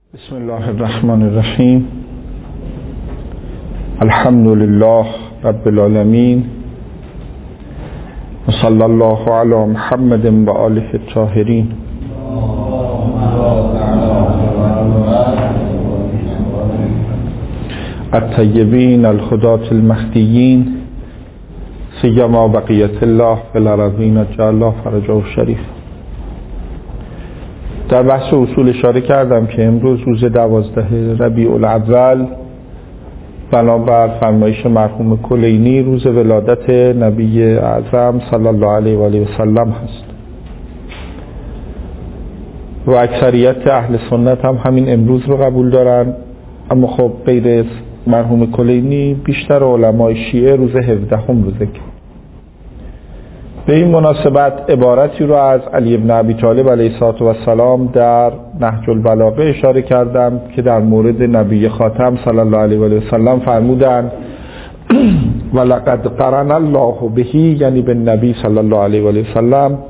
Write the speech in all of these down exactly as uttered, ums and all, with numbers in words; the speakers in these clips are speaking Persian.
بسم الله الرحمن الرحیم. الحمد لله رب العالمین و صلی الله علی محمد و آله الطاهرین. الطیبین الهداة المهدیین سیما بقیت الله فی الارضین جعل الله فرجه الشریف. در بحث اصول اشاره کردم که امروز روز دوازده ربیع الاول بنابر فرمایش مرحوم کلینی روز ولادت نبی اعظم صلی الله علیه و آله و سلم هست و اکثریت اهل سنت هم همین امروز رو قبول دارن، اما خب غیر مرحوم کلینی بیشتر علمای شیعه روز هفدهم رو ذکر. به این مناسبت عبارتی رو از علی بن ابی طالب علیه السلام در نهج البلاغه اشاره کردم که در مورد نبی خاتم صلی الله علیه و آله و سلم فرمودند ولقد قرن الله به، یعنی به نبی صلی الله علیه و آله و سلم،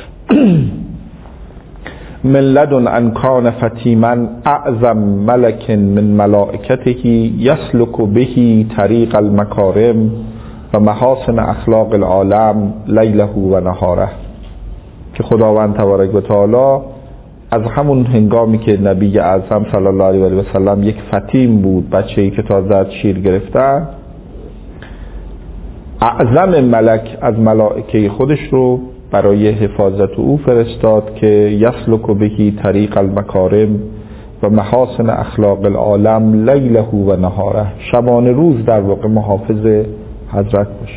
من لدن ان کان فتیما اعظم ملک من ملائکته یسلک به طریق المکارم و محاسن اخلاق العالم لیله و نهاره، که خداوند تبارک و تعالی از همون هنگامی که نبی اعظم صلی الله علیه و سلم یک فتیم بود، بچه‌ای که تازه از شیر گرفتن، اعظم ملک از ملائکه خودش رو برای حفاظت او فرستاد که یسلک به طریق المکارم و محاسن اخلاق العالم لیله و نهاره، شبانه روز در واقع محافظ حضرت باشه.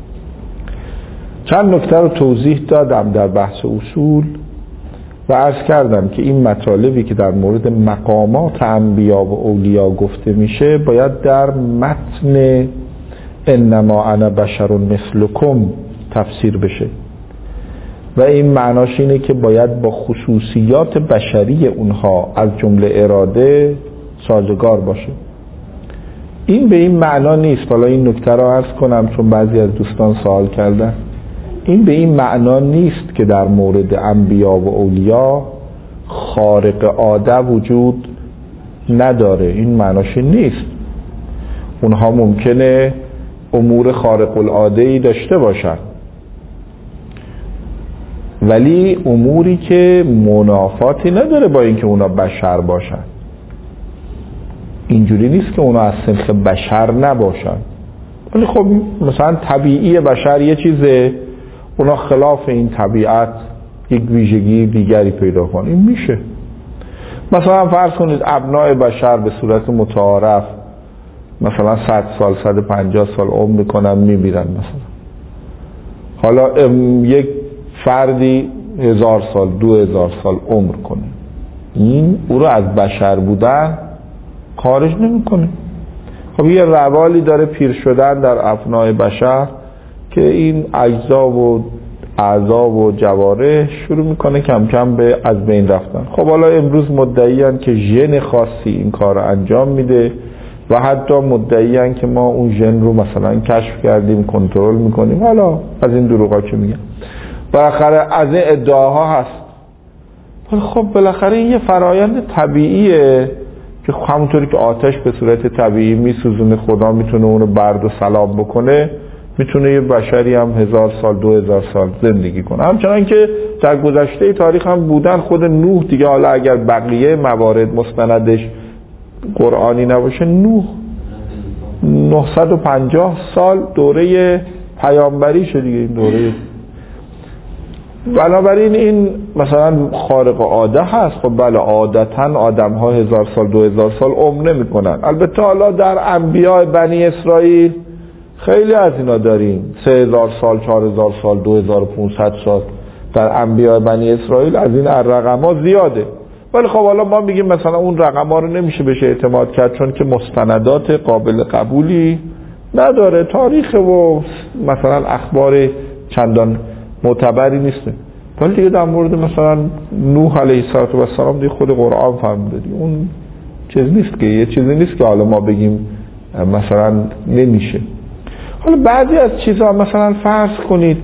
چند نکته رو توضیح دادم در بحث اصول و عرض کردم که این مطالبی که در مورد مقامات انبیا و اولیا گفته میشه باید در متن انما انا بشر مثلکم تفسیر بشه و این معناش اینه که باید با خصوصیات بشری اونها از جمله اراده سازگار باشه. این به این معنا نیست، حالا این نکته را عرض کنم چون بعضی از دوستان سوال کردن، این به این معنا نیست که در مورد انبیا و اولیا خارق عاده وجود نداره، این معناش نیست. اونها ممکنه امور خارق العاده‌ای داشته باشن، ولی اموری که منافاتی نداره با اینکه اونا بشر باشن. اینجوری نیست که اونا از سنخ بشر نباشن، ولی خب مثلا طبیعی بشر یه چیزه، اونا خلاف این طبیعت یک ویژگی دیگری پیدا کنن، این میشه. مثلا فرض کنید ابناء بشر به صورت متعارف مثلا صد سال صد و پنجاه سال عمر میکنن میمیرن، مثلا حالا یک فردی هزار سال دو هزار سال عمر کنه، این او رو از بشر بودن خارج نمیکنه. خب یه روالی داره پیر شدن در ابناء بشر که این اجزا و اعضا و جوارح شروع میکنه کم کم به از بین رفتن. خب حالا امروز مدعیان که ژن خاصی این کار رو انجام میده و حتی مدعیان که ما اون ژن رو مثلا کشف کردیم کنترل میکنیم، حالا از این دروغا که میگن بالاخره از این ادعاها هست. خب بالاخره این یه فرایند طبیعیه که همونطوری که آتش به صورت طبیعی میسوزونه، خدا میتونه اونو برد و سلام بکنه، میتونه یه بشری هم هزار سال دو هزار سال زندگی کنه. همچنان که در گذشته تاریخ هم بودن، خود نوح دیگه، حالا اگر بقیه موارد مستندش قرآنی نباشه، نوح نهصد و پنجاه سال دوره پیامبری شد دیگه، این دوره. بنابراین این مثلا خارق عاده هست. خب بله، عادتا آدم ها هزار سال دو هزار سال عمر نمی کنن. البته حالا در انبیاء بنی اسرائیل خیلی از اینا داریم، سه هزار سال چهار هزار سال دو هزار و پانصد سال در انبیاء بنی اسرائیل از این رقم ها زیاده. ولی خب حالا ما میگیم مثلا اون رقم ها رو نمیشه بهش اعتماد کرد چون که مستندات قابل قبولی نداره، تاریخ و مثلا اخبار چندان معتبری نیسته. ولی دیگه در مورد مثلا نوح علیه السلام دیگه خود قرآن فرموده دیگه، اون چیز نیست که یه چیزی نیست که حالا ما بگیم مثلا نمیشه. حالا بعضی از چیزها مثلا فرض کنید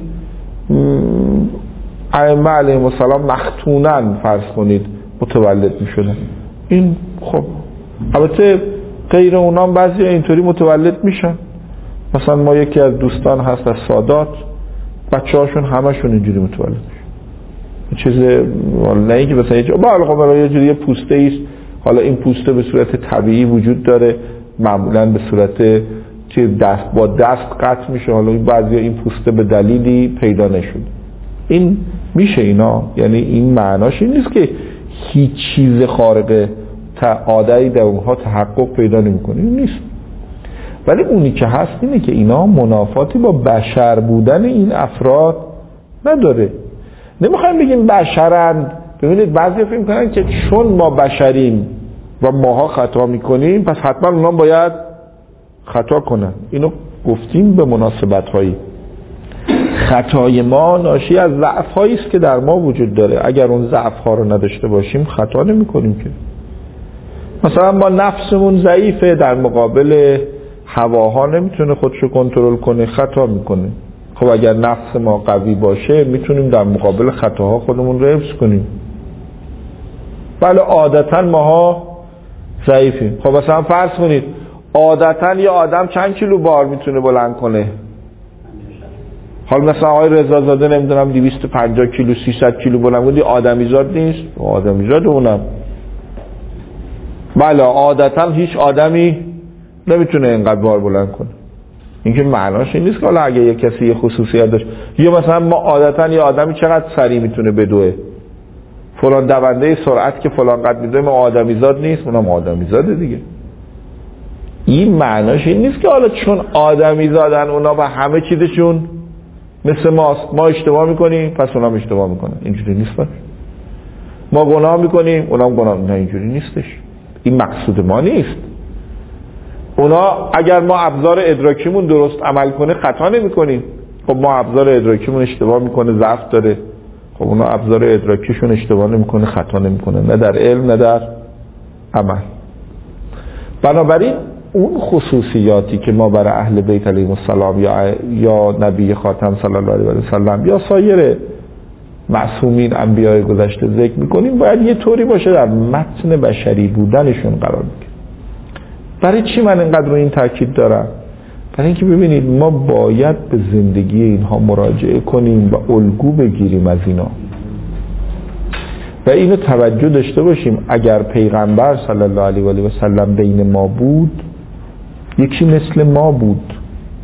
ائمه علیهم السلام مختونن فرض کنید متولد میشدن، این خب البته غیر اونام بعضی اینطوری متولد میشن. مثلا ما یکی از دوستان هست از سادات، بچه هاشون همشون اینجوری متولد میشن. چیز نه اینکه مثلا یه جا یه جوری پوسته ایست، حالا این پوسته به صورت طبیعی وجود داره، معمولا به صورت که دست با دست قطع میشه، حالا بعضی این پوسته به دلیلی پیدا نشد. این میشه اینا، یعنی این معناش این نیست که هیچ چیز خارق عاده‌ای در اونها تحقق پیدا نمیکنه، این نیست. ولی اونی که هست اینه که اینا منافاتی با بشر بودن این افراد نداره. نمیخوایم بگیم بشرند. ببینید بعضی فکر میکنن که چون ما بشریم و ماها خطا میکنیم پس حتما اونا باید خطا کنن. اینو گفتیم به مناسبت هایی. خطای ما ناشی از ضعف هایی است که در ما وجود داره. اگر اون ضعف ها رو نداشته باشیم خطا نمی کنیم که. مثلا ما نفسمون ضعیفه، در مقابل هواها نمیتونه خودشو کنترل کنه، خطا میکنه. خب اگر نفس ما قوی باشه میتونیم در مقابل خطاها خودمون رو حفظ کنیم. بله عادتا ماها ضعیفیم. خب مثلا فرض کنید عادتا یه آدم چند کیلو بار میتونه بلند کنه؟ حال مثلا آقای رضازاده نمیدونم دویست و پنجاه کیلو سیصد کیلو بلند کنه، آدمیزاد نیست؟ آدمیزاد اونم. بله عادتا هیچ آدمی نمیتونه اینقدر بار بلند کنه. این که معناش این نیست که حالا اگه یه کسی یه خصوصیت داشت، یا مثلا ما عادتا یه آدمی چقدر سریع میتونه بدوه، فلان دونده سرعت که فلان قد میدوه، ما آدمیزاد نیست، اونم آدمیزاده دیگه. این معناش این نیست که حالا چون آدمیزادن اونا و همه چیزشون مثل ماست، ما اشتباه میکنیم پس اونام اشتباه میکنن. اینجوری نیست. ما گناه میکنیم اونام گناه. نه اینجوری نیستش. این مقصود ما نیست. اونا اگر ما ابزار ادراکیمون درست عمل کنه خطا نمی کنیم. خب ما ابزار ادراکیمون اشتباه میکنه، ضعف داره. خب اونا ابزار ادراکیشون اشتباه نمیکنه، خطا نمیکنه، نه در علم نه در عمل. بنابراین اون خصوصیاتی که ما برای اهل بیت علیهم السلام یا یا نبی خاتم صلی الله علیه و سلم یا سایر معصومین انبیای گذشته ذکر میکنیم باید یه طوری باشه در متن بشری بودنشون قرار بگیره. برای چی من اینقدر رو این تاکید دارم؟ برای اینکه ببینید ما باید به زندگی اینها مراجعه کنیم و الگو بگیریم از اینا و اینو توجه داشته باشیم. اگر پیغمبر صلی الله علیه و سلم بین ما بود یکی مثل ما بود.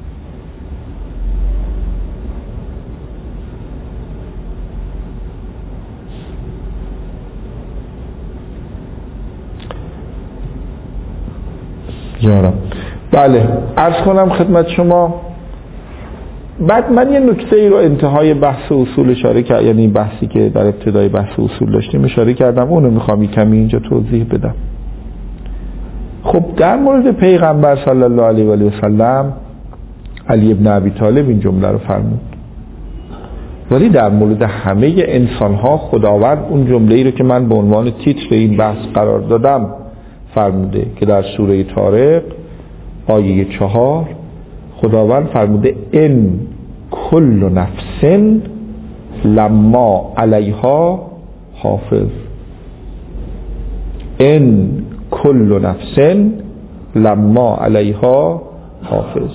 یارم بله عرض کنم خدمت شما. بعد من یه نکته ای رو انتهای بحث اصول اشاره کردم، یعنی بحثی که در ابتدای بحث اصول داشتیم اشاره کردم، اونو میخوام کمی اینجا توضیح بدم. خب در مورد پیغمبر صلی الله علیه و سلم علی ابن ابی طالب این جمله رو فرمود، ولی در مورد همه انسان ها خداوند اون جمله ای رو که من به عنوان تیتر این بحث قرار دادم فرموده که در سوره طارق آیه چهار خداوند فرموده ان کل نفس لما علیها حافظ. ان کل نفس لما علیها حافظ.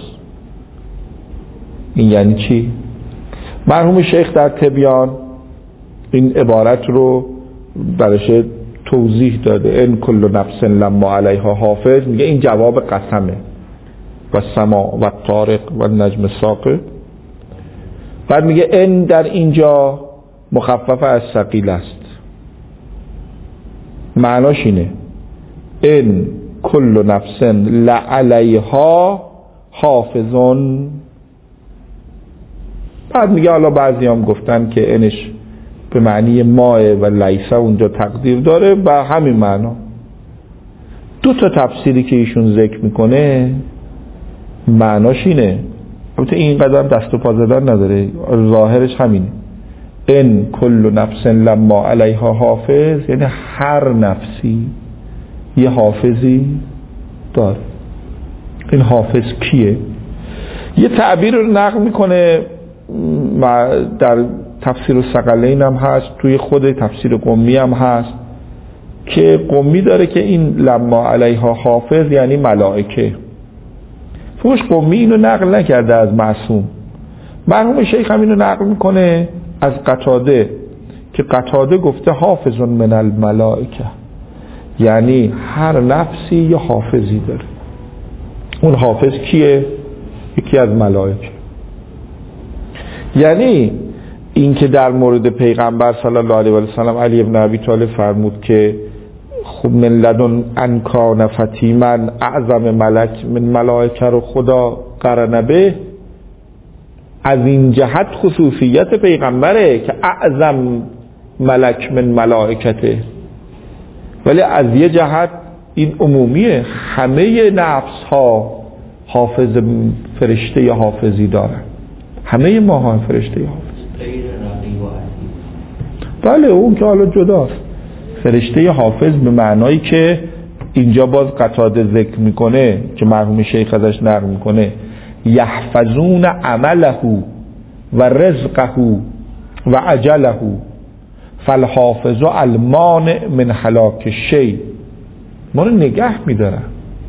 این یعنی چی؟ مرحوم شیخ در تبیان این عبارت رو برش توضیح داده. ان کل نفس لما علیها حافظ میگه این جواب قسمه و سما و طارق و نجم ثاقب. بعد میگه ان در اینجا مخفف از ثقیل است. معناش اینه ان کل نفس لعلیها حافظون. بعد میگه حالا بعضی هم گفتن که انش به معنی ماه و لیسه اونجا تقدیر داره و همین معنا. دو تا تفسیری که ایشون ذکر میکنه معناش اینه، البته این قدم دست و پا زدن نداره، ظاهرش همینه. ان کل نفس لما علیها حافظ یعنی هر نفسی یه حافظی داره. این حافظ کیه؟ یه تعبیر رو نقل میکنه در تفسیر الثقلین هم هست، توی خود تفسیر قمی هم هست که قمی داره که این لما علیها حافظ یعنی ملائکه. فوش قمی اینو نقل نکرده از معصوم. مرحوم شیخ هم اینو نقل میکنه از قتاده که قتاده گفته حافظ من الملائکه، یعنی هر نفسی یه حافظی داره. اون حافظ کیه؟ یکی از ملائکه. یعنی این که در مورد پیغمبر صلی الله علیه و سلم علی ابن ابی طالب فرمود که خب من لدن ان کان فتیما اعظم ملک من ملائکه رو خدا قرن به، از این جهت خصوصیت پیغمبره که اعظم ملک من ملائکته، ولی از یه جهت این عمومیه، همه نفس ها حافظ فرشته یا حافظی دارن، همه ما ها فرشته یا حافظ. بله اون که حالا جداست. فرشته حافظ به معنایی که اینجا باز قتاده ذکر میکنه که مرحوم شیخ ازش نقل میکنه یحفظون عمله و رزقه و عجله فالحافظ المانع من هلاک شیء، ما رو نگه میدارن،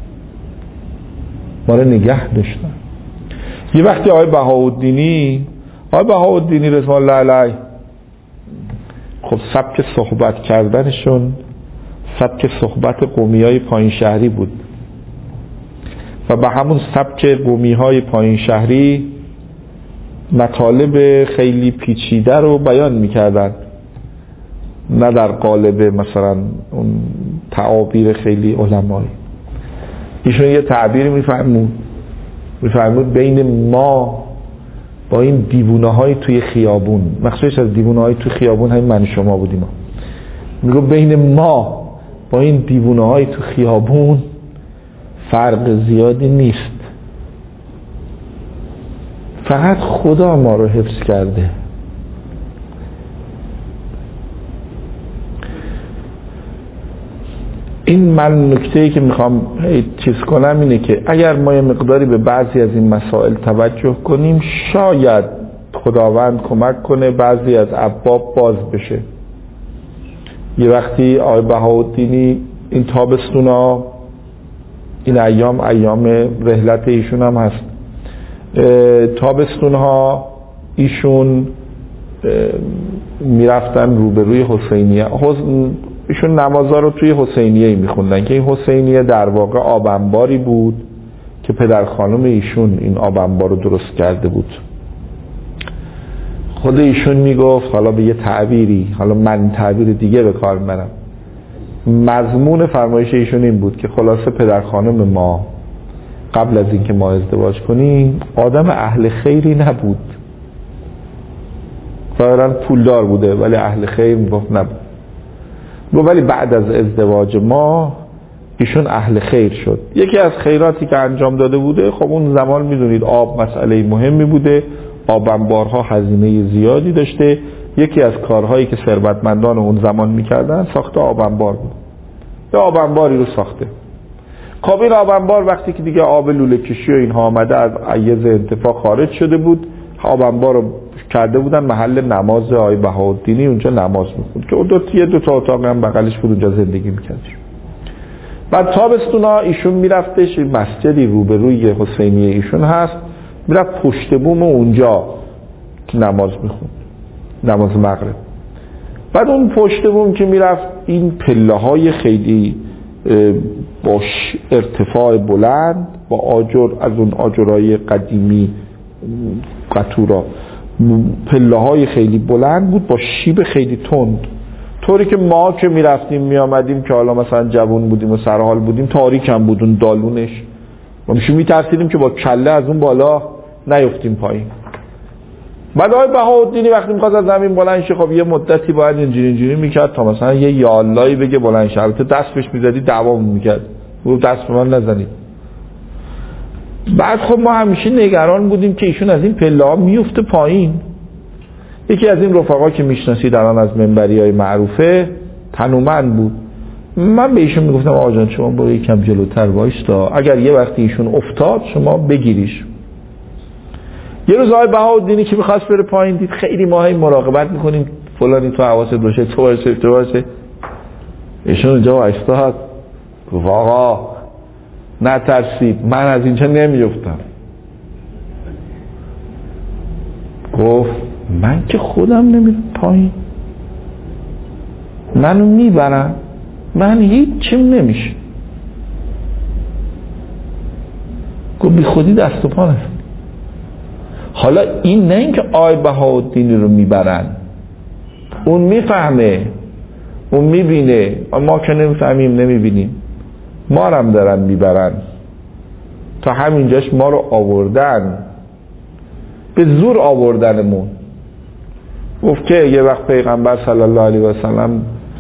ما رو نگه داشتن. یه وقتی آقای بهاءالدینی آقای بهاءالدینی رضوان الله علیه خب سبک صحبت کردنشون سبک صحبت قومیای پایین شهری بود و به همون سبک قومیهای پایین شهری مطالب خیلی پیچیده رو بیان میکردن، نه در قالب مثلا اون تعابیر خیلی علمایی. ایشون یه تعبیر میفرمود میفرمود بین ما با این دیوونه های توی خیابون، مخصوص از دیوونه های توی خیابون همین من شما بودیم، میگو بین ما با این دیوونه های توی خیابون فرق زیادی نیست، فقط خدا ما رو حفظ کرده. این من نکته‌ای که میخوام چیز کنم اینه که اگر ما یه مقداری به بعضی از این مسائل توجه کنیم شاید خداوند کمک کنه بعضی از ابواب باز بشه. یه وقتی آقای بهاءالدینی این تابستونا، این ایام ایام رحلت ایشون هم هست، تابستونها ایشون میرفتن روبروی حسینیه، ایشون نمازها رو توی حسینیه میخوندن که این حسینیه در واقع آب انباری بود که پدر خانم ایشون این آب انبار رو درست کرده بود. خود ایشون میگفت، حالا به یه تعبیری، حالا من تعبیر دیگه به کار میبرم، مضمون فرمایش ایشون این بود که خلاصه پدر خانم ما قبل از اینکه ما ازدواج کنیم آدم اهل خیری نبود، ظاهرا پولدار بوده ولی اهل خیر میگفت نبود، ولی بعد از ازدواج ما ایشون اهل خیر شد. یکی از خیراتی که انجام داده بوده، خب اون زمان میدونید آب مسئله مهمی بوده، آب انبارها هزینه زیادی داشته، یکی از کارهایی که ثروتمندان اون زمان میکردن ساخت آب انبار بود. یه آب انباری رو ساخته. خب این آب انبار وقتی که دیگه آب لوله کشی و اینها آمده از عیز انتفاع خارج شده بود، آب انبار رو کرده بودن محل نماز آقای بهاءالدینی، اونجا نماز میخوند که دو تا دو تا اتاق هم بغلش بود، اونجا زندگی میکرد. بعد تابستونا ایشون میرفتش مسجدی روبروی حسینیه ایشون هست، میرفت پشت بوم اونجا نماز میخوند، نماز مغرب. بعد اون پشت بوم که میرفت این پله های خیلی با ارتفاع بلند با آجر، از اون آجرهای قدیمی قطورا، پله های خیلی بلند بود با شیب خیلی تند، طوری که ما که میرفتیم میامدیم که حالا مثلا جوان بودیم و سرحال بودیم تاریک هم بود اون دالونش، ما میشه میترسیدیم که با کله از اون بالا نیفتیم پایین. بعد آقای بهاءالدینی وقتی میخواست از زمین بلند شه خب یه مدتی باید اینجوری اینجوری میکرد تا مثلا یه یا اللهی بگه بلند شه، البته دست بهش میزدی دعوام میکرد، گفت دست به من نزنید. بعد خب ما همیشه نگران بودیم که ایشون از این پله ها میفته پایین. یکی از این رفقا که میشناسید الان از منبری های معروفه تنومند بود، من به ایشون میگفتم آقا جان شما برو یکم جلوتر وایستا، اگر یه وقتی ایشون افتاد شما بگیریش. یه روز آقای بهاءالدینی که میخواست بره پایین دید خیلی ما هی مراقبت میکنیم فلانی تو حواست باشه تو باشه تو باشه، ایشون اونجا وایستاد گفت آقا نترسید من از اینجا نمیافتم. گفت من که خودم نمیرم پایین، منو میبرن، من هیچ چیم نمیشه. گفت بی خودی دست و پا نزن. حالا این نه اینکه آی بهاءالدین رو میبرن، اون میفهمه، اون میبینه، ما که نمیفهمیم نمیبینیم، ما رو هم دارن میبرن، تا همینجاش ما رو آوردن، به زور آوردنمون. گفت که یه وقت پیغمبر صلی الله علیه و سلم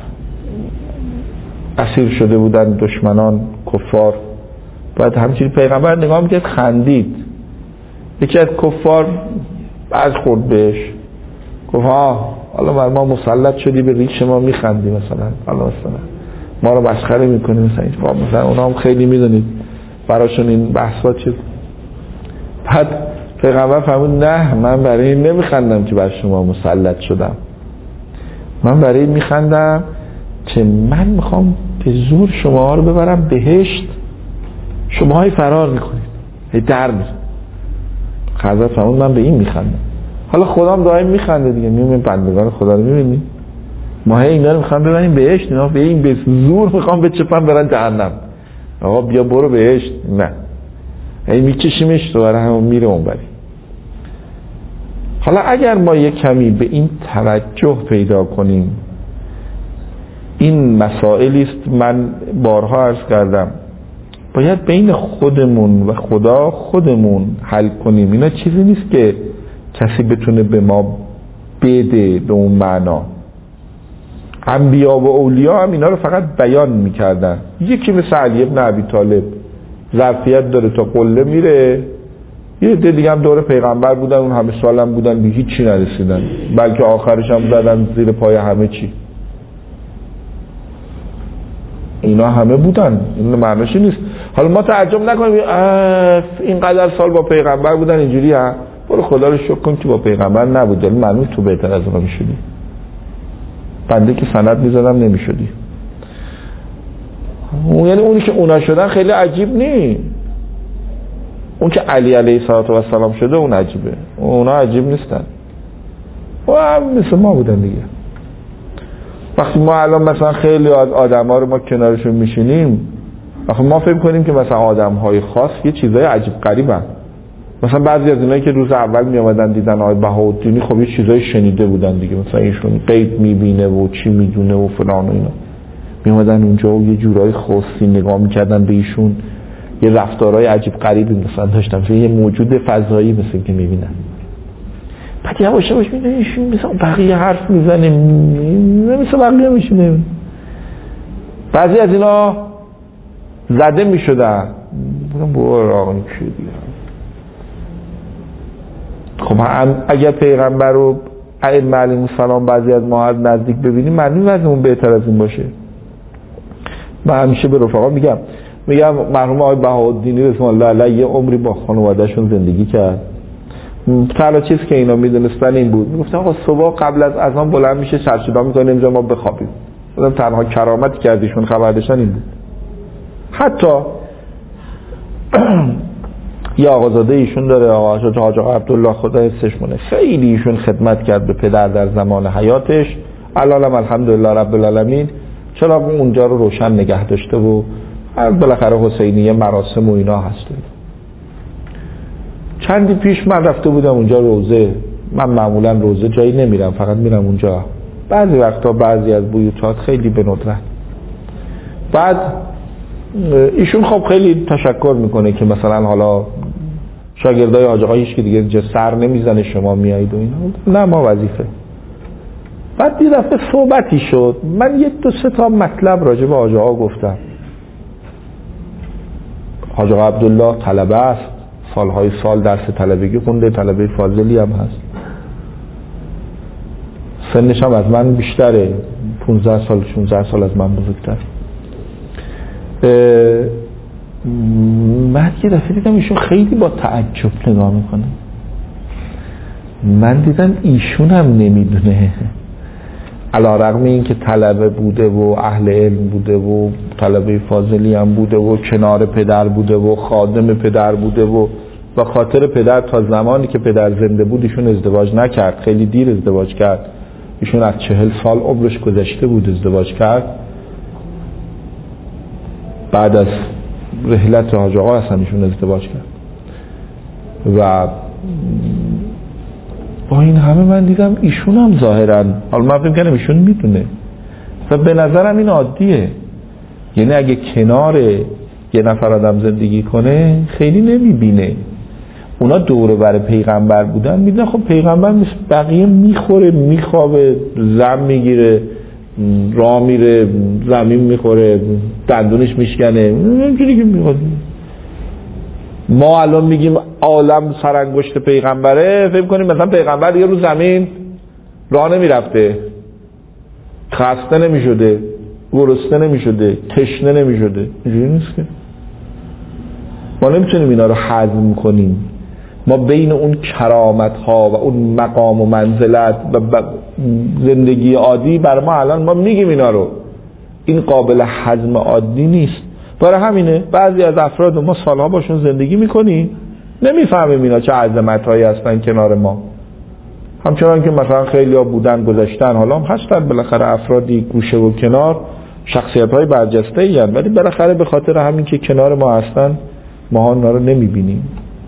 اسیر شده بودن دشمنان کفار، بعد همچنین پیغمبر نگاه میکرد خندید. یکی از کفار از خورد بهش گفت ها حالا ما مسلط شدی به ریش ما میخندی، مثلا حالا مثلا ما رو مسخره میکنی، مثلا مثلا اونا هم خیلی میدونید براشون این بحثا چیز. بعد پیغمبر فرمود نه من برای این نمیخندم که بر شما مسلط شدم، من برای این میخندم که من میخوام به زور شما رو ببرم بهشت، شما های فرار میکنید هی در میزن. حضرت فرمود من به این میخندم. حالا خدام دائم میخنده دیگه، میبینیم بندگان خدا رو میبینیم، ما هی اینا رو میخوام ببریم بهشت، اینا به این به زور میخوام بچپن برن جهنم. آقا بیا برو بهشت، نه هی میکشیمش تو برای همون میره اون بری. حالا اگر ما یک کمی به این توجه پیدا کنیم، این مسائلی است من بارها عرض کردم باید بین خودمون و خدا خودمون حل کنیم. اینا چیزی نیست که کسی بتونه به ما بده به اون معنا. انبیا و اولیا هم اینا رو فقط بیان میکردن. یکی مثل علی ابن ابی طالب ظرفیت داره تا قله میره، یه عده دیگه هم دور پیغمبر بودن، اون همه سال هم بودن به هیچ چی نرسیدن، بلکه آخرش هم زدن زیر پای همه چی. اینا همه بودن، این معنیش نیست. حالا ما تعجب نکنیم اینقدر سال با پیغمبر بودن اینجوری ها، برو خدا رو شکر کن که با پیغمبر نبود، معلومه تو بهتر از اونا میشدی، بنده که سند میزدم نمیشدی. یعنی اونی که اونا شدن خیلی عجیب نی، اون که علی علیه السلام شده اون عجیبه، اونا عجیب نیستن و هم مثل ما بودن دیگه. وقتی ما الان مثلا خیلی آدم ها رو ما کنارشون میشینیم، وقتی ما فکر کنیم که مثلا آدم های خاص یه چیزای عجیب غریبن، مثلا بعضی از اینایی که روز اول می آمدن دیدن آقای بهاءالدین خب یه چیزای شنیده بودن دیگه، مثلا ایشون غیب میبینه و چی میدونه و فلان و اینا، می آمدن اونجا و یه جورای خاصی نگاه میکردن به ایشون، یه رفتارهای عجیب غریبی مثلا داشتن، مثلا یه موجود فضایی مثل که میبینن. بعد یواش یواش میدونی ایشون مثلا بقیه حرف میزنه مثل بقیه میشونه. بعضی از اینا زده میشدن بودم بور آقای چی دیگه. خب اگر پیغمبر رو ائمه علیهم السلام بعضی از ما از نزدیک ببینیم معنی وضعمون بهتر از این باشه. من همیشه به رفقا میگم میگم مرحوم آقای بهاءالدین رضوان الله علیه یه عمری با خانواده‌شون زندگی کرد. تنها چیز که اینا میدونستن این بود، میگفتن آقا صبح قبل از اذان بلند میشه سرصدا میکنه اینجا ما بخوابیم. مثلا تنها کرامتی که ازشون خبر داشتن این بود. حتی یه آقازاده ایشون داره، آقا حاج آقا عبدالله خدا حفظش کنه، خیلی ایشون خدمت کرد به پدر در زمان حیاتش، الانم الحمدلله رب العالمین چرا اونجا رو روشن نگه داشته و بالاخره حسینیه مراسم و اینا هست. چندی پیش من رفته بودم اونجا روزه، من معمولا روزه جایی نمیرم، فقط میرم اونجا بعضی وقتا بعضی از بیوتات خیلی به ندرت. بعد ایشون خب خیلی تشکر میکنه که مثلا حالا شاگردای حاج آقا هیچ که دیگه اینجا سر نمیزنه شما میایید و اینا، نه ما وظیفه. بعد یه دفعه صحبتی شد، من یه دو سه تا مطلب راجع به حاج آقا گفتم. حاج آقا عبدالله طلبه است، سالهای سال درس طلبگی خونده، طلبه فاضلی هم هست، سنش هم از من بیشتره، پونزده سال شانزده سال از من بزرگتر. من یه دفعه دیدم ایشون خیلی با تعجب نگاه میکنه، من دیدم ایشون هم نمیدونه. علی‌رغم این که طلبه بوده و اهل علم بوده و طلبه فاضلی هم بوده و کنار پدر بوده و خادم پدر بوده و و خاطر پدر تا زمانی که پدر زنده بود ایشون ازدواج نکرد، خیلی دیر ازدواج کرد. ایشون از چهل سال عمرش گذشته بود ازدواج کرد. بعد از رحلت حاج آقا اصلا ایشون ازدواج کرد و با این همه من دیدم ایشون هم ظاهرا، حالا من فکر کنم ایشون میدونه و به نظرم این عادیه. یعنی اگه کنار یه نفر آدم زندگی کنه خیلی نمیبینه. اونا دور بر پیغمبر بودن، میدونن خب پیغمبر مثل بقیه میخوره میخوابه، زم میگیره، راه میره، زمین میخوره، دندونش میشکنه، اینجوری که میخواد. ما الان میگیم عالم سرانگشت پیغمبره، فکر کنیم مثلا پیغمبر دیگه رو زمین راه نمیرفته، خسته نمیشده، گرسنه نمیشده، تشنه نمیشده. اینجوری نیست که. ما نمیتونیم اینا رو هضم کنیم. ما بین اون کرامت ها و اون مقام و منزلت و زندگی عادی بر ما الان ما میگیم اینا رو، این قابل هضم عادی نیست. برای همینه بعضی از افراد ما سالها باشون زندگی میکنیم نمیفهمیم اینا چه عظمت هایی هستن کنار ما. همچنان که مثلا خیلی ها بودن گذاشتن، حالا هم هستن بالاخره افرادی گوشه و کنار، شخصیت های برجسته ای هستن، ولی بالاخره به خاطر همین که کنار ما هستن ما اونا رو نمیبینیم.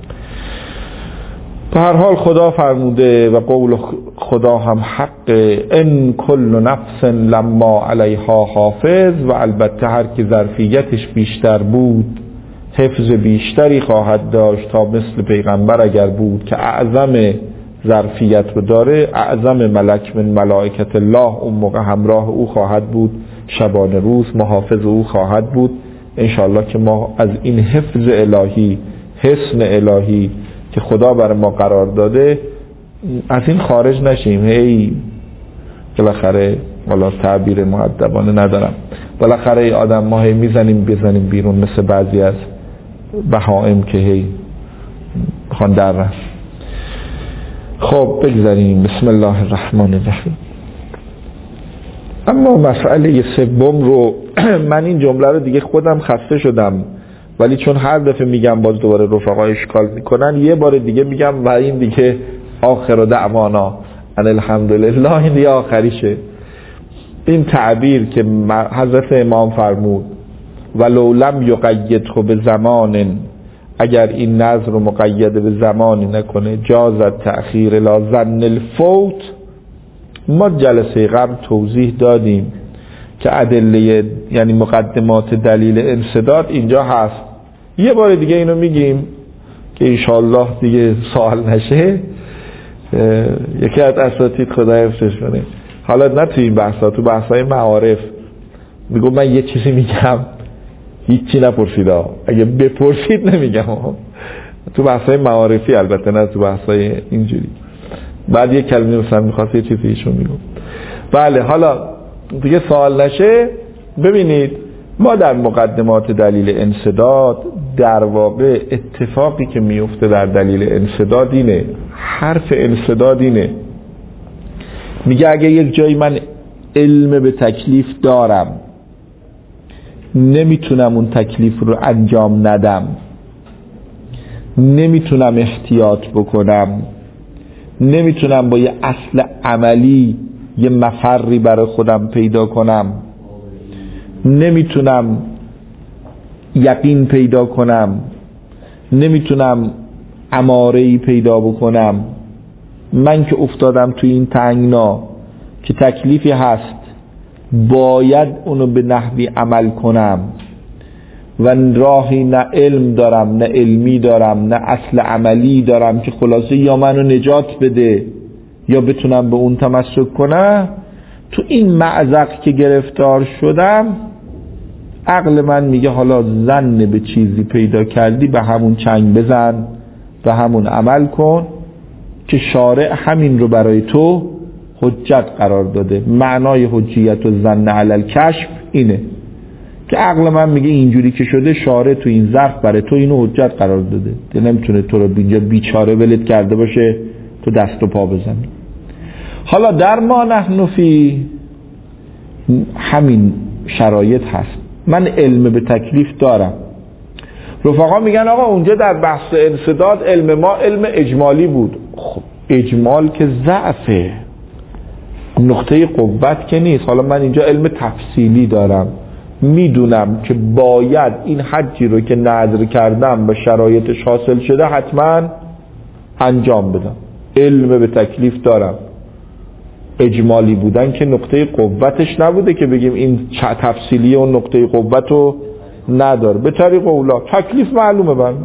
به هر حال خدا فرموده و قول خدا هم حق، ان کل نفس لما علیها حافظ، و البته هر کی ظرفیتش بیشتر بود حفظ بیشتری خواهد داشت تا مثل پیغمبر اگر بود که اعظم ظرفیت رو داره. اعظم ملک من ملائکت الله اون موقع همراه او خواهد بود، شبانه روز محافظ او خواهد بود. انشاءالله که ما از این حفظ الهی، حسن الهی که خدا برای ما قرار داده از این خارج نشیم. هی بالاخره، والا تعبیر مؤدبانه ندارم، بالاخره ای آدم ما هی میزنیم بزنیم بیرون مثل بعضی از بهائم که هی خان در رفت. خب بگذاریم. بسم الله الرحمن الرحیم. اما مسئله سوم رو من این جمله رو دیگه خودم خسته شدم، ولی چون هر دفعه میگم باز دوباره رفقا اشکال میکنن، یه بار دیگه میگم و این دیگه آخر دعوانا ان الحمدلله، این دیگه آخریشه. این تعبیر که حضرت امام فرمود ولو لم یقیده به زمان، اگر این نظر رو مقید به زمانی نکنه جازت تأخیر لا ظن الفوت. ما جلسه قبل توضیح دادیم که ادله یعنی مقدمات دلیل انسداد اینجا هست. یه بار دیگه اینو میگیم که انشالله دیگه سوال نشه. یکی از اساتید خدا حفظش کنه، حالا نه تو این بحثا، تو بحثای معارف میگم من یه چیزی میگم هیچی نپرسید، اگه بپرسید نمیگم. تو بحثای معارفی البته، نه تو بحثای اینجوری. بعد یه کلمه مثلا میخواست یه چیزی ایشون میگم. بله حالا دیگه سوال نشه. ببینید ما در مقدمات دلیل انسداد در واقع اتفاقی که میفته در دلیل انسداد اینه، حرف انسداد اینه، میگه اگه یک جایی من علم به تکلیف دارم نمیتونم اون تکلیف رو انجام ندم، نمیتونم احتیاط بکنم، نمیتونم با یه اصل عملی یه مفری برای خودم پیدا کنم، نمیتونم یقین پیدا کنم، نمیتونم اماره‌ای پیدا بکنم، من که افتادم تو این تنگنا که تکلیفی هست باید اونو به نحوی عمل کنم و راهی نه علم دارم نه علمی دارم نه اصل عملی دارم که خلاصه یا منو نجات بده یا بتونم به اون تمسک کنم. تو این مأزق که گرفتار شدم عقل من میگه حالا ظن به چیزی پیدا کردی به همون چنگ بزن، به همون عمل کن که شارع همین رو برای تو حجت قرار داده. معنای حجیت و ظن علی الکشف اینه که عقل من میگه اینجوری که شده شارع تو این ظرف برای تو اینو حجت قرار داده، که نمیتونه تو رو اینجا بیچاره ولت کرده باشه تو دست و پا بزنی. حالا در ما نحن فی همین شرایط هست. من علم به تکلیف دارم. رفقا میگن آقا اونجا در بحث انسداد علم ما علم اجمالی بود. خب اجمال که ضعفه، نقطه قوت که نیست. حالا من اینجا علم تفصیلی دارم، میدونم که باید این حجی رو که نذر کردم به شرایطش حاصل شده حتما انجام بدم. علم به تکلیف دارم. اجمالی بودن که نقطه قوتش نبوده که بگیم این تفصیلی و نقطه قوت رو نداره. به طریق اولا تکلیف معلومه بند.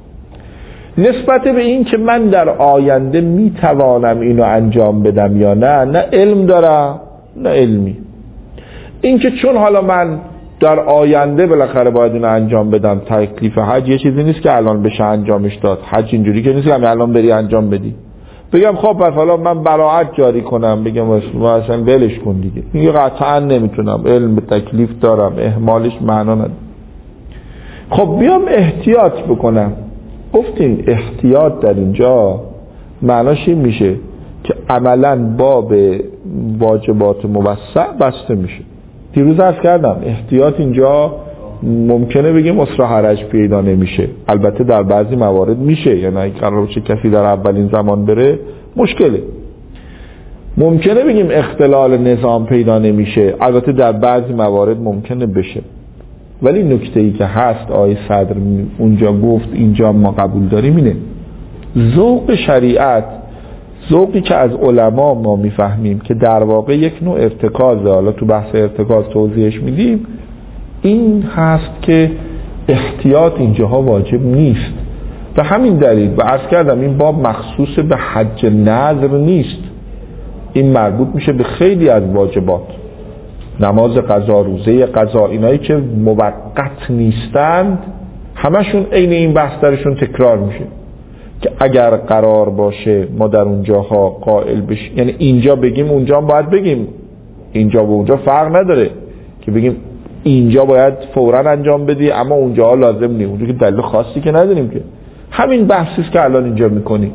نسبت به این که من در آینده میتوانم اینو انجام بدم یا نه، نه علم دارم نه علمی. این که چون حالا من در آینده بالاخره باید اینو انجام بدم، تکلیف حج یه چیزی نیست که الان بشه انجامش داد. حج اینجوری که نیست که الان بری انجام بدی بگم خب پس حالا من براعت جاری کنم بگم اصلا ولش کن دیگه. میگه قطعا نمیتونم، علم به تکلیف دارم، اهمالش معنا نداره. خب بیام احتیاط بکنم. گفتیم احتیاط در اینجا معناش این میشه که عملا باب واجبات موسع بسته میشه. دیروز عرض کردم احتیاط اینجا ممکنه بگیم اسره حرج پیدا نمیشه، البته در بعضی موارد میشه، یعنی اگه قرار باشه کسی در اولین زمان بره مشکله. ممکنه بگیم اختلال نظام پیدا نمیشه، البته در بعضی موارد ممکنه بشه. ولی نکته ای که هست آقای صدر اونجا گفت اینجا ما قبول داریم اینه ذوق شریعت، ذوقی که از علما ما میفهمیم که در واقع یک نوع ارتکازه. حالا تو بحث ارتکاز توضیحش میدیم. این هست که احتیاط اینجاها واجب نیست. به همین دلیل و عرض کردم این باب مخصوص به حج نذر نیست، این مربوط میشه به خیلی از واجبات، نماز قضا، روزه قضا، اینایی که موقت نیستند همشون عین این بحث درشون تکرار میشه که اگر قرار باشه ما در اونجاها قائل بشیم، یعنی اینجا بگیم اونجا باید بگیم، اینجا و اونجا فرق نداره که بگیم اینجا باید فوراً انجام بدی اما اونجا لازم نیست. اونجا که دلیل خاصی که نداریم که همین بحثی است که الان اینجا میکنیم.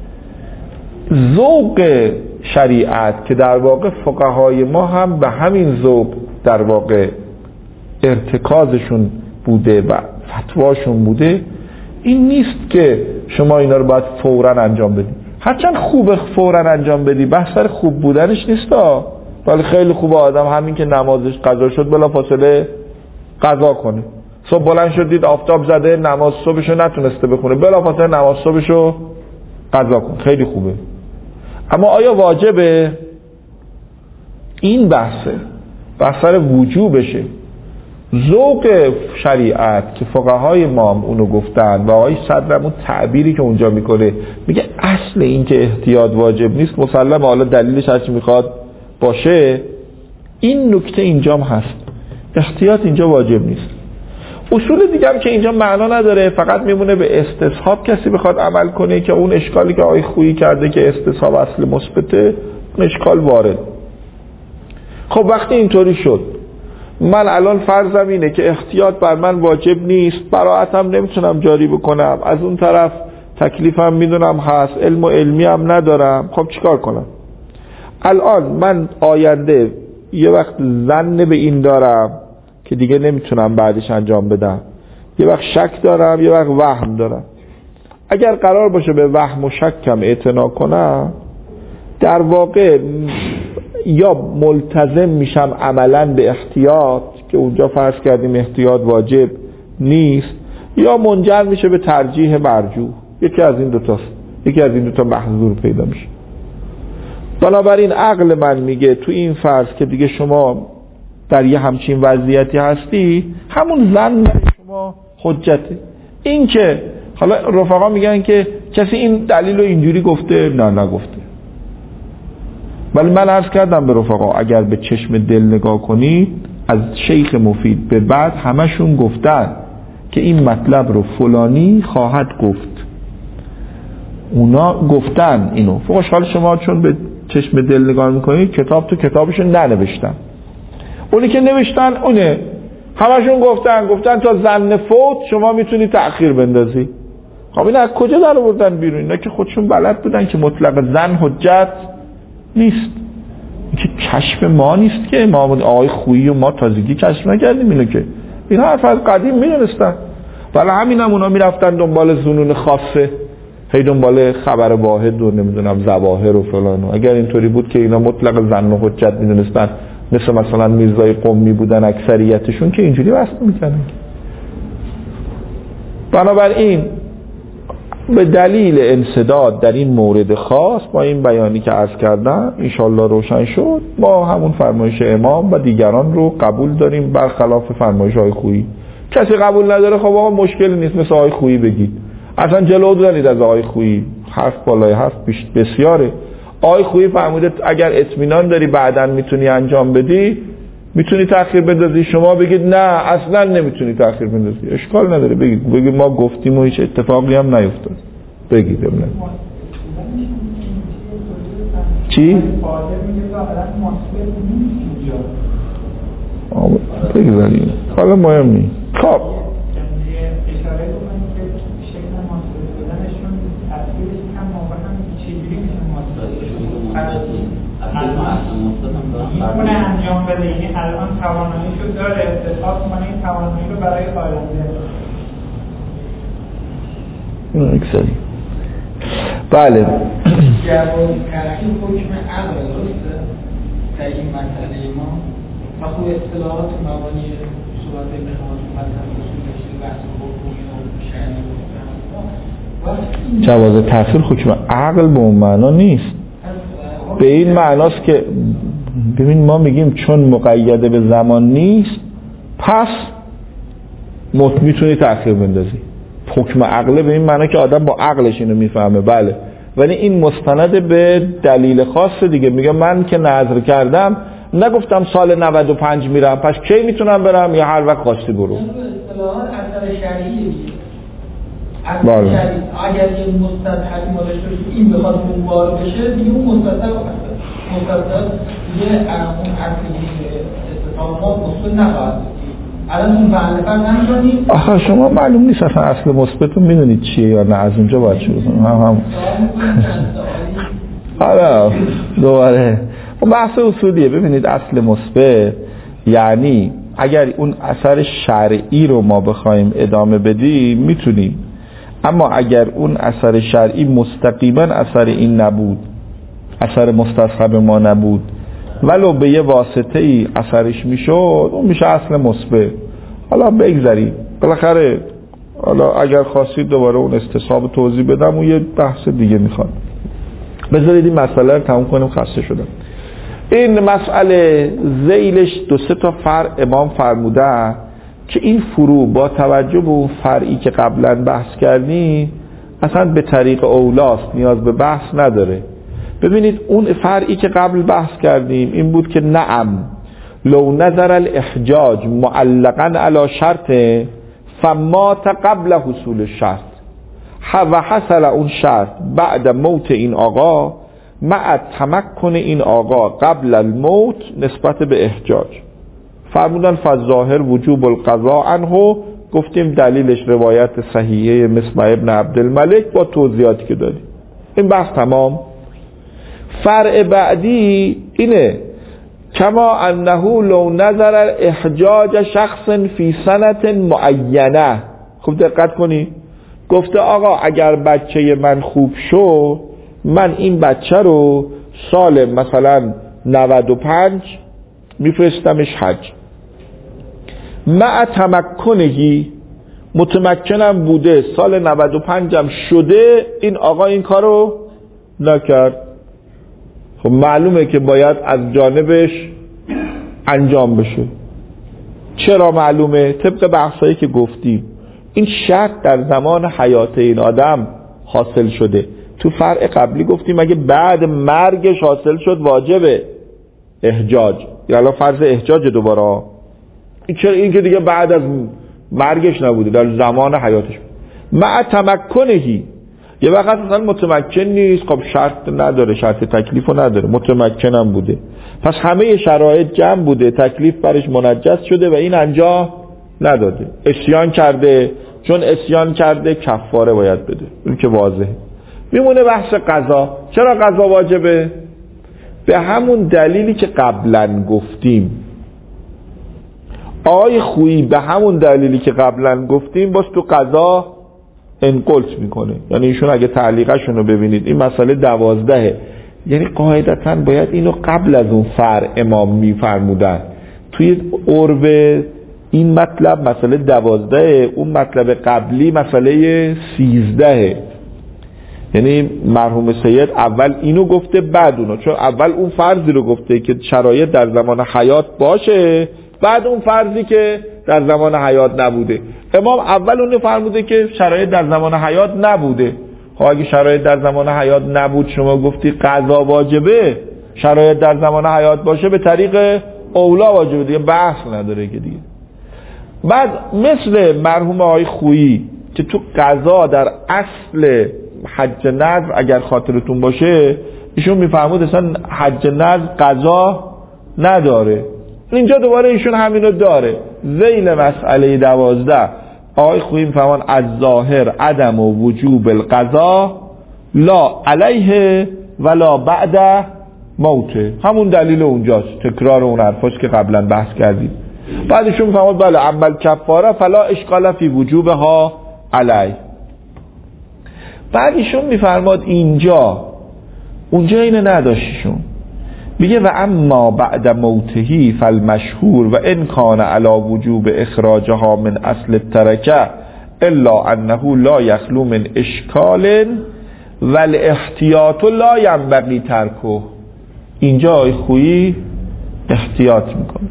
ذوق شریعت که در واقع فقهای ما هم به همین ذوق در واقع ارتکازشون بوده و فتواشون بوده، این نیست که شما اینا رو باید فوراً انجام بدی. هرچند خوبه فوراً انجام بدی، بحث سر خوب بودنش نیستا، ولی خیلی خوبه آدم همین که نمازش قضا شد بلا فاصله قضا کنه. صبح بلند شد دید آفتاب زده، نماز صبحشو نتونسته بخونه، بلا فاصله نماز صبحشو قضا کن، خیلی خوبه. اما آیا واجبه؟ این بحثه، بحث سر وجوبشه. ذوق شریعت که فقهای ما هم اونو گفتن و آقای صدرم اون تعبیری که اونجا میکنه میگه اصل این که احتیاط واجب نیست مسلمه، حالا دلیلش هرچی میخواد باشه. این نکته اینجام هست، احتیاط اینجا واجب نیست. اصول دیگه هم که اینجا معنا نداره، فقط میمونه به استصحاب کسی بخواد عمل کنه که اون اشکالی که آقای خویی کرده که استصحاب اصل مثبته، اون اشکال وارد. خب وقتی اینطوری شد من الان فرضم اینه که احتیاط بر من واجب نیست، براعتم نمیتونم جاری بکنم، از اون طرف تکلیفم میدونم هست، علم و علمی هم ندارم، خب چیکار کنم؟ الان من آینده یه وقت ظن به این دارم که دیگه نمیتونم بعدش انجام بدم، یه وقت شک دارم، یه وقت وهم دارم. اگر قرار باشه به وهم و شکم اعتنا کنم، در واقع یا ملتزم میشم عملا به احتیاط که اونجا فرض کردیم احتیاط واجب نیست، یا منجر میشه به ترجیح مرجوح. یکی از این دوتاست، یکی از این دوتا محظور پیدا میشه. بنابراین عقل من میگه تو این فرض که دیگه شما در یه همچین وضعیتی هستی، همون ظن شما حجته. این که حالا رفقا میگن که کسی این دلیل رو اینجوری گفته، نه نگفته. ولی من عرض کردم به رفقا اگر به چشم دل نگاه کنید از شیخ مفید به بعد همشون گفتن که این مطلب رو فلانی خواهد گفت، اونا گفتن اینو. خوشحال شما چون به چشم دل نگاه میکنید کتاب تو کتابشو ننوشتن، اونی که نوشتن اونه، همشون گفتن گفتن تا ظن فوت شما میتونی تأخیر بندازی. خب اینا از کجا در آوردن بیرون؟ اینا که خودشون بلد بودن که مطلق ظن حجت نیست. که کشف ما نیست که ما آقای خویی و ما تازگی کشف نکردیم اینو که این حرف از قدیم میدونستن. ولی همین هم اونا میرفتن دنبال ظنون خاصه، هی دنبال خبر واحد و نمیدونم ظواهر و فلان. اگر اینطوری بود که اینا مطلق ظن و حجت میدونستن مثل مثلا میرزای قمی بودن اکثریتشون که اینجوری بحث میکنن. بنابراین به دلیل انسداد در این مورد خاص با این بیانی که عرض کردم انشالله روشن شد، ما همون فرمایش امام و دیگران رو قبول داریم برخلاف فرمایش های خویی. کسی قبول نداره خب آقا مشکلی نیست، مثل آقای خویی بگید. اصلا جلو دارید از آقای خویی، حرف بالای حرف بسیاره. آقای خویی فرموده اگر اطمینان داری بعداً میتونی انجام بدی میتونی تأخیر بندازی، شما بگید نه اصلا نمیتونی تأخیر بندازی، اشکال نداره بگید بگید ما گفتیم و هیچ اتفاقی هم نیفتاد. بگید ببینم چی؟ بگذاریم حالا مهم نیست. خب میتونه انجام بده، یعنی الان تواناییشو داره، احساس کنه این توانایی رو برای آینده. اکسلی بله جواب ترکیب حکم عقل درسته در این مسئله ما و خوب اصطلاحات مبانی صورت ابن حاتم مثلا اصولش بحث حکمی و شرعی جواز تأخیر حکم عقل به اون معنا نیست. به این معناست که ببین ما میگیم چون مقیده به زمان نیست پس میتونی تأخیر بندازی. حکم عقله به این معنی که آدم با عقلش اینو میفهمه، بله، ولی این مستند به دلیل خاص دیگه. میگه من که نظر کردم نگفتم سال نود و پنج میرم پس کی میتونم برم یا هر وقت خواستی برو. اصطلاحات اثر شرعیه. بله. اگر این مستدحتی ما داشته باشیم این بخواد منبار بشه دیگه اون مستدحت مستدحت دیگه اون اصلی استفامات مستد نخواهد. الان اون معلفت نمی‌کنید. آخه شما معلوم نیست اصلا اصل مثبت رو میدونید چیه یا نه، از اونجا باید شروع کنیم. هم هم حالا دوباره بحث اصولیه. ببینید اصل مثبت یعنی اگر اون اثر شرعی رو ما بخوایم ادامه بدیم میتونیم، اما اگر اون اثر شرعی مستقیما اثر این نبود، اثر مستصحب ما نبود، ولو به یه واسطه ای اثرش میشد، اون میشه اصل مثبت. حالا بگذاریم بالاخره، حالا اگر خواستید دوباره اون استصحاب توضیح بدم اون یه بحث دیگه میخواد. بذارید این مسئله رو تموم کنیم، خسته شدم. این مسئله ذیلش دو سه تا فرع امام فرموده که این فروع با توجه به اون فرعی که قبلا بحث کردیم اصلا به طریق اولاست، نیاز به بحث نداره. ببینید اون فرعی که قبل بحث کردیم این بود که نعم لو نظر الاحجاج معلقا علی شرط فمات قبل حصول الشرط و حصل اون شرط بعد موت این آقا مع تمکن این آقا قبل الموت نسبت به احجاج، فرمودن فالظاهر وجوب القضاء عنه. گفتیم دلیلش روایت صحیحه مسمع ابن عبدالملک با توضیحاتی که دادیم. این بحث تمام. فرع بعدی اینه کما انه لو نظر احجاج شخص فی سنت معینه. خوب دقت کنی، گفته آقا اگر بچه من خوب شو من این بچه رو سال مثلا نود و پنج میفرستمش حج، مع تمکنهی متمکنم بوده سال نود و پنج هم شده این آقا این کارو نکرد. خب معلومه که باید از جانبش انجام بشه. چرا معلومه؟ طبق بحثایی که گفتیم این شرط در زمان حیات این آدم حاصل شده. تو فرع قبلی گفتیم اگه بعد مرگش حاصل شد واجبه احجاج، یعنی فرض احجاج دوباره. این چرا؟ این که دیگه بعد از مرگش نبوده، در زمان حیاتش. مع تمکنهی یه وقت اصلا متمکن نیست، خب شرط نداره، شرط تکلیفو نداره، متمکنم بوده، پس همه شرایط جمع بوده، تکلیف برش منجز شده و این انجام نداده، اسیان کرده. چون اسیان کرده کفاره باید بده، این که واضحه. میمونه بحث قضا. چرا قضا واجبه؟ به همون دلیلی که قبلا گفتیم. آقای خویی به همون دلیلی که قبلا گفتیم باز تو قضا انقلت میکنه. یعنی ایشون اگه تعلیقشون رو ببینید این مسئله دوازدهه، یعنی قاعدتا باید اینو قبل از اون فر امام میفرمودن. توی عرب این مطلب مسئله دوازدهه، اون مطلب قبلی مسئله سیزدهه. یعنی مرحوم سید اول اینو گفته بعد اونو، چون اول اون فرضی رو گفته که شرایط در زمان حیات باشه، بعد اون فرضی که در زمان حیات نبوده. امام اول اونو فرموده که شرایط در زمان حیات نبوده. خب اگه شرایط در زمان حیات نبود شما گفتی قضا واجبه، شرایط در زمان حیات باشه به طریق اولا واجبه، دیگه بحث نداره که دیگه. بعد مثل مرحوم آقای خویی که تو قضا در اصل حج نظر اگر خاطرتون باشه ایشون میفرمود اصلا حج نظر قضا نداره، اینجا دوباره ایشون همینو داره. ذیل مسئله دوازده آقای خویی میفرمان از ظاهر عدم و وجوب القضا لا علیه ولا بعد موته، همون دلیل اونجاست، تکرار اون حرفاست که قبلا بحث کردیم. بعدشون میفرماد بله عمل کفاره فلا اشکال فی وجوبها علیه. بعد ایشون میفرماد اینجا اونجا اینو نداشتشون، میگه و اما بعد موتهی فالمشهور و ان کان علی وجوب اخراجها من اصل الترکه الا انه لا یخلو من اشکال والاحتیاط لا ینبغی ترکه. اینجا آقای خویی احتیاط میکنه،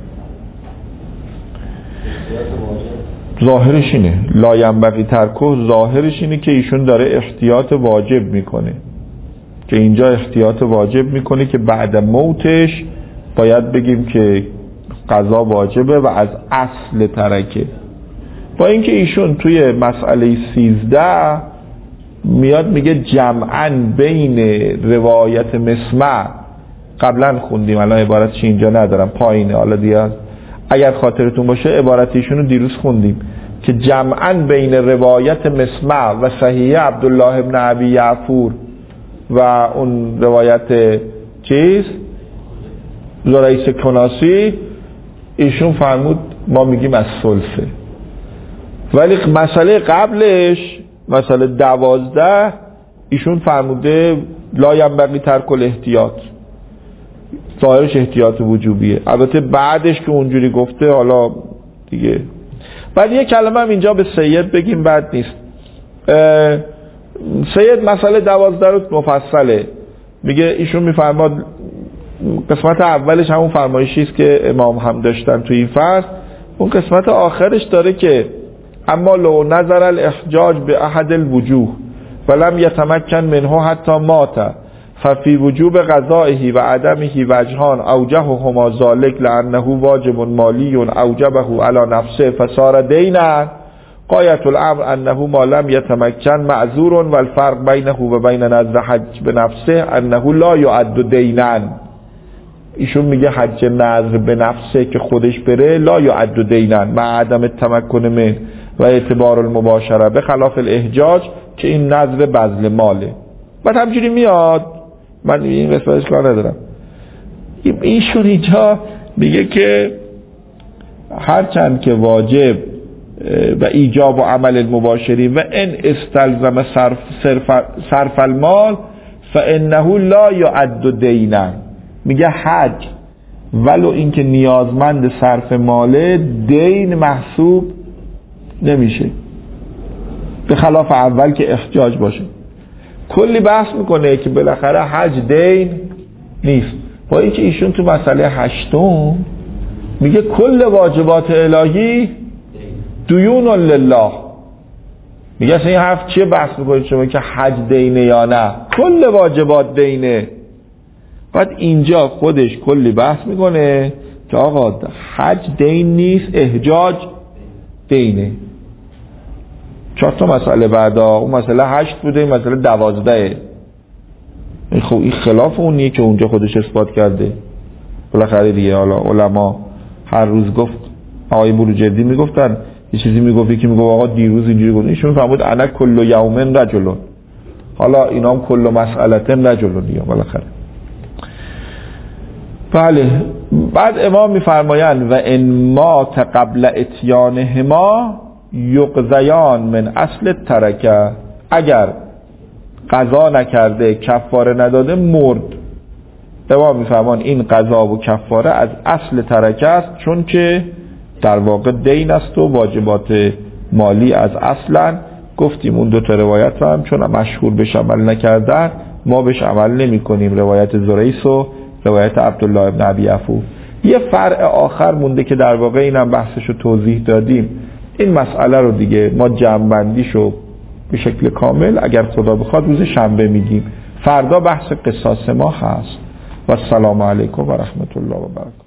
ظاهرش اینه لا ینبغی ترکه، ظاهرش اینه که ایشون داره احتیاط واجب میکنه، که اینجا احتیاط واجب میکنه که بعد موتش باید بگیم که قضا واجبه و از اصل ترکه. با اینکه ایشون توی مسئله سیزده میاد میگه جمعاً بین روایت مسمع، قبلا خوندیم الان عبارتش اینجا ندارم پایینه، حالا دیگه اگر خاطرتون باشه عبارت ایشونو دیروز خوندیم که جمعاً بین روایت مسمع و صحیح عبدالله ابن ابی یعفور و اون روایت چیز زریس کناسی ایشون فرمود ما میگیم از ثلثه، ولی مسئله قبلش مسئله دوازده ایشون فرموده لا ینبغی ترک الاحتیاط، ظاهرش احتیاط وجوبیه. البته بعدش که اونجوری گفته حالا دیگه. بعد یه کلمه هم اینجا به سید بگیم بعد نیست. سید مسئله دوازده رو مفصله میگه، ایشون میفرماد قسمت اولش همون فرمایشی است که امام هم داشتن تو این فصل، اون قسمت آخرش داره که اما لو نظر الاحجاج به احد الوجوه ولم یتمکن منه حتی مات ففی وجوب قضائه و عدمه وجهان اوجههما ذلک لانه واجب مالی اوجبه علی نفسه فصار دینا قایت الامر انه ما لم یتمکن معذور والفرق بینه و بین نظر حج به نفسه انه لا یعد دینا. ایشون میگه حج نظر به نفسه که خودش بره لا یعد دینا مع عدم تمکن من و اعتبار المباشره به خلاف الاحجاج که این نظر بذل ماله. بعد همجوری میاد، من این قسمتش کار ندارم، ایشون اینجا میگه که هرچند که واجب و ایجاب و عمل المباشری و ان استلزم صرف, صرف, صرف المال فانه لا یعد دینا، میگه حج ولو اینکه نیازمند صرف ماله دین محسوب نمیشه، به خلاف اول که احتیاج باشه. کلی بحث میکنه که بالاخره حج دین نیست، با اینکه ایشون تو مسئله هشتم میگه کل واجبات الهی دیون لله. میگه اصلا این حرف چیه بحث میکنید شما که حج دینه یا نه؟ کل واجبات دینه. بعد اینجا خودش کلی بحث میکنه که آقا حج دین نیست، احجاج دینه. چهار تا مسئله بعدا، اون مسئله هشت بوده، این مسئله دوازده. خب این خلاف اونیه که اونجا خودش اثبات کرده. بالاخره دیگه حالا علما هر روز گفت، آقای بروجردی میگفتن یه چیزی میگفت که میگفت آقا دیروز اینجوری گفت، ایشون فرمود انا کل یومن رجلون، حالا اینا هم کل مسئلتن رجلون دیگه بالاخره. بله. بعد امام میفرمایند و ان مات قبل اتیانهما یقضیان من اصل ترکه، اگر قضا نکرده کفاره نداده مرد، امام میفرمان این قضا و کفاره از اصل ترکه است، چون که در واقع دین است و واجبات مالی از اصلا. گفتیم اون دو تا روایت هم چون مشهور بهش عمل نکردن ما بهش عمل نمی کنیم، روایت زریس و روایت عبدالله ابن ابی عفو. یه فرع آخر مونده که در واقع اینم بحثشو توضیح دادیم. این مسئله رو دیگه ما جمع‌بندیشو به شکل کامل اگر خدا بخواد روز شنبه میگیم. فردا بحث قصاص ما هست. و السلام علیکم و رحمت الله و برکاته.